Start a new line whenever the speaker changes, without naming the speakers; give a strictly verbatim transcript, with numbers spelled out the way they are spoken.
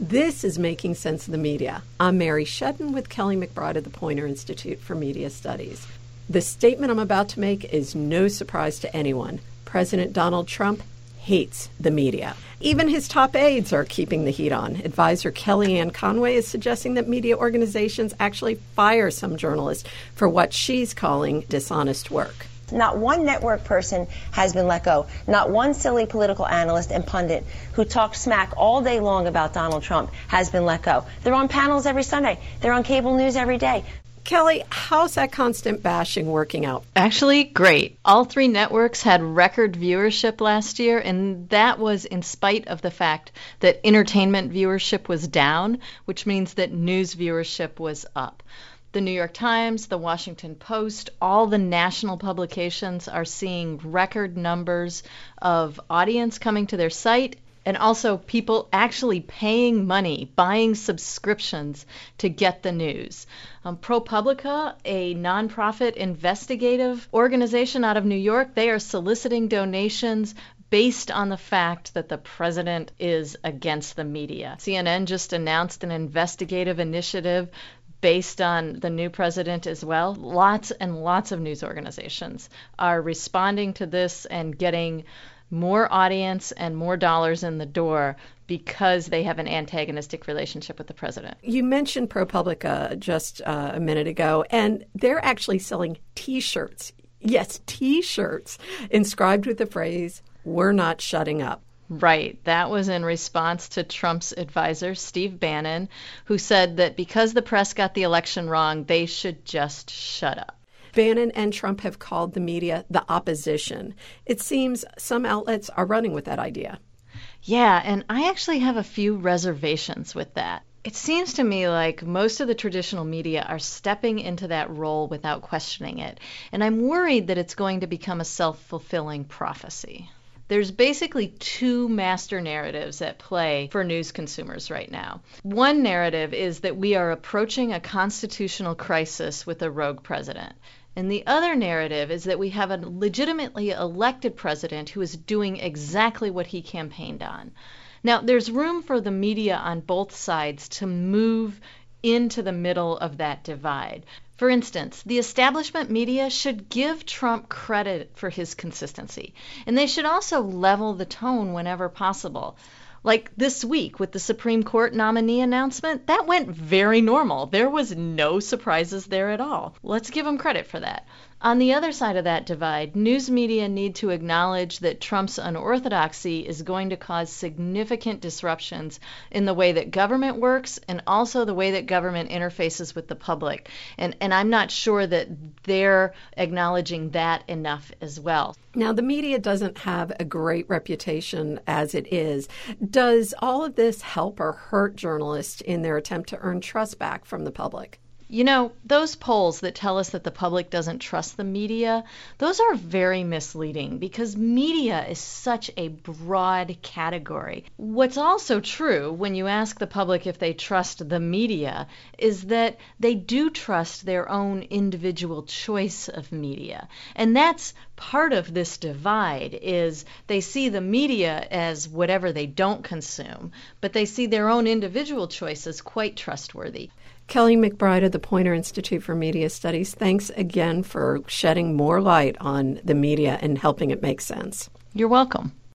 This is Making Sense of the Media. I'm Mary Shedden with Kelly McBride of the Poynter Institute for Media Studies. The statement I'm about to make is no surprise to anyone. President Donald Trump hates the media. Even his top aides are keeping the heat on. Advisor Kellyanne Conway is suggesting that media organizations actually fire some journalists for what she's calling dishonest work.
Not one network person has been let go. Not one silly political analyst and pundit who talked smack all day long about Donald Trump has been let go. They're on panels every Sunday. They're on cable news every day.
Kelly, how's that constant bashing working out?
Actually, great. All three networks had record viewership last year, and that was in spite of the fact that entertainment viewership was down, which means that news viewership was up. The New York Times, the Washington Post, all the national publications are seeing record numbers of audience coming to their site, and also people actually paying money, buying subscriptions to get the news. Um, ProPublica, a nonprofit investigative organization out of New York, they are soliciting donations based on the fact that the president is against the media. C N N just announced an investigative initiative based on the new president as well. Lots and lots of news organizations are responding to this and getting more audience and more dollars in the door because they have an antagonistic relationship with the president.
You mentioned ProPublica just uh, a minute ago, and they're actually selling T-shirts. Yes, T-shirts inscribed with the phrase, "We're not shutting up."
Right. That was in response to Trump's advisor, Steve Bannon, who said that because the press got the election wrong, they should just shut up.
Bannon and Trump have called the media the opposition. It seems some outlets are running with that idea.
Yeah, and I actually have a few reservations with that. It seems to me like most of the traditional media are stepping into that role without questioning it, and I'm worried that it's going to become a self-fulfilling prophecy. There's basically two master narratives at play for news consumers right now. One narrative is that we are approaching a constitutional crisis with a rogue president. And the other narrative is that we have a legitimately elected president who is doing exactly what he campaigned on. Now, there's room for the media on both sides to move into the middle of that divide. For instance, the establishment media should give Trump credit for his consistency, and they should also level the tone whenever possible. Like this week with the Supreme Court nominee announcement, that went very normal. There was no surprises there at all. Let's give him credit for that. On the other side of that divide, news media need to acknowledge that Trump's unorthodoxy is going to cause significant disruptions in the way that government works and also the way that government interfaces with the public. And, and I'm not sure that they're acknowledging that enough as well.
Now, the media doesn't have a great reputation as it is. Does all of this help or hurt journalists in their attempt to earn trust back from the public?
You know, those polls that tell us that the public doesn't trust the media, those are very misleading because media is such a broad category. What's also true when you ask the public if they trust the media is that they do trust their own individual choice of media. And that's part of this divide is they see the media as whatever they don't consume, but they see their own individual choices quite trustworthy.
Kelly McBride of the Poynter Institute for Media Studies, thanks again for shedding more light on the media and helping it make sense.
You're welcome.